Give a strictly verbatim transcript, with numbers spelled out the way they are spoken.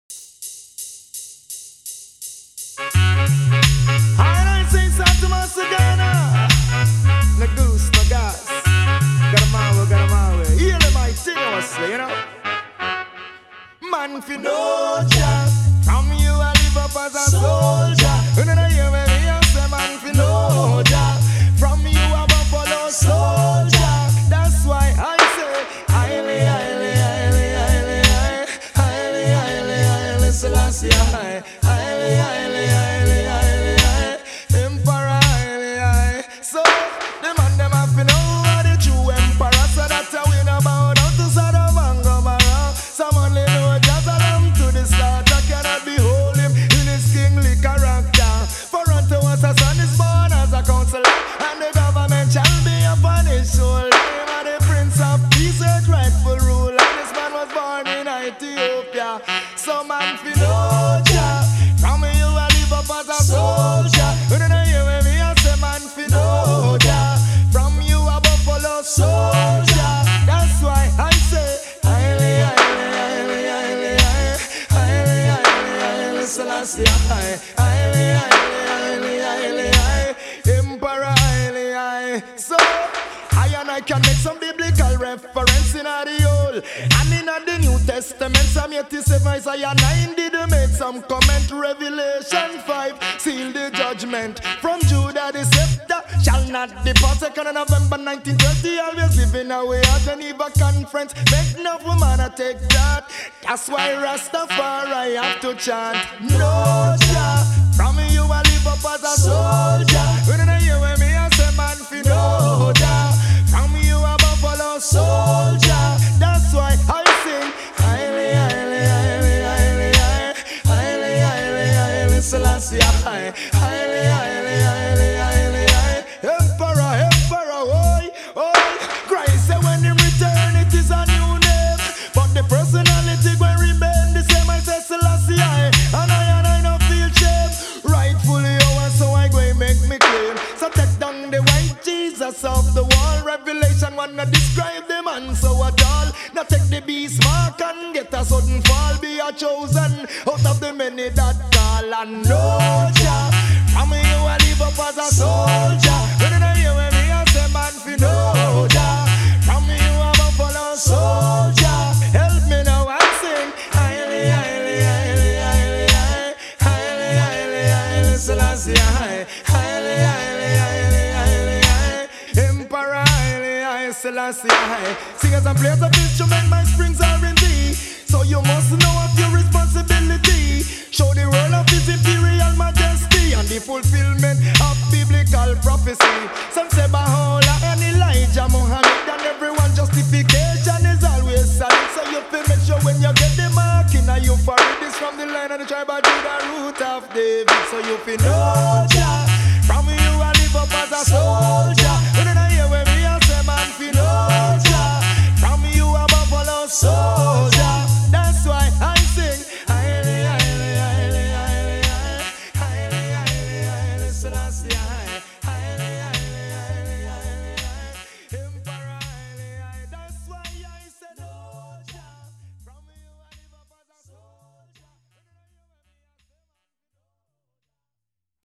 I sing Santa Masagana. No goose, no gas. Got a my way, got a my way. Hear them, I sing, I say, you know. Man, fi no job. From you, I live up as a soldier. You know, you hear me, I say, man, fi no job. From you, I'm a follow soldier. That's why I say, highly, highly, highly, highly, highly, highly, highly, highly, Selassie, high, highly, highly, highly, highly, high, Emperor, highly, high. So the man them have to know what the true emperor. So that's how we know about down to Sodom and Gomorrah. Some only know just a lamb to the slaughter. Cannot behold him in his kingly character. For unto us a son is born as a counselor, and the government shall be upon his shoulder. Him are the prince of peace and rightful rule. And this man was born in Ethiopia. So man fi know Jah. From you I live up as a soldier. You don't hear me, I say man fi know Jah. From you a buffalo soldier. That's why I say highly, highly, highly, highly, highly, highly, highly, highly, Selassie, high, highly, highly, highly, highly, high, Emperor, highly, high. So I and I can make some biblical reference in the Old and in the New Testament. Psalm eighty-seven, Isaiah nine did make some comment. Revelation five seal the judgment. From Judah the scepter shall not depart. Second of November nineteen twenty, always living away at Geneva Conference. Make no woman to take that. That's why Rastafari have to chant no Jah. From you I live up as a soldier. When I hear me I say man fi no Jah. From you a buffalo soldier. That's why I sing highly, highly, highly, highly, highly, highly, highly, highly, Selassie, high, highly, highly, highly, highly, high, Emperor, Emperor, oi, oi. Christ said when him return it is a new name, but the personality when remain the same. I say Selassie, high, and I and I no feel shame. Rightfully yours, so I go and make me claim. So take down the white Jesus off the wall. Revelation wanna describe the man so at all. Now take the beast mark and get a sudden fall. Be a chosen out of the many that call and no Jah. From you I live up as a soldier. When I hear me I say man fi no Jah. From you I'm a follow soldier. Help me now I sing highly, highly, highly, highly, highly, highly, highly, highly, Selassie, high, highly, highly, highly, highly, high, Emperor, highly, high, Selassie, high. Singers and players of instrument, my springs are in thee. So you must know of your responsibility. Show the role of his imperial majesty and the fulfillment of biblical prophecy. Some say Baha'u'llah and Elijah Muhammad, and everyone justification is always solid. So you feel make sure when you get the mark in a you for it is from the line of the tribe of Judah, root of David. So you feel no Jah. From you I live up as a soldier.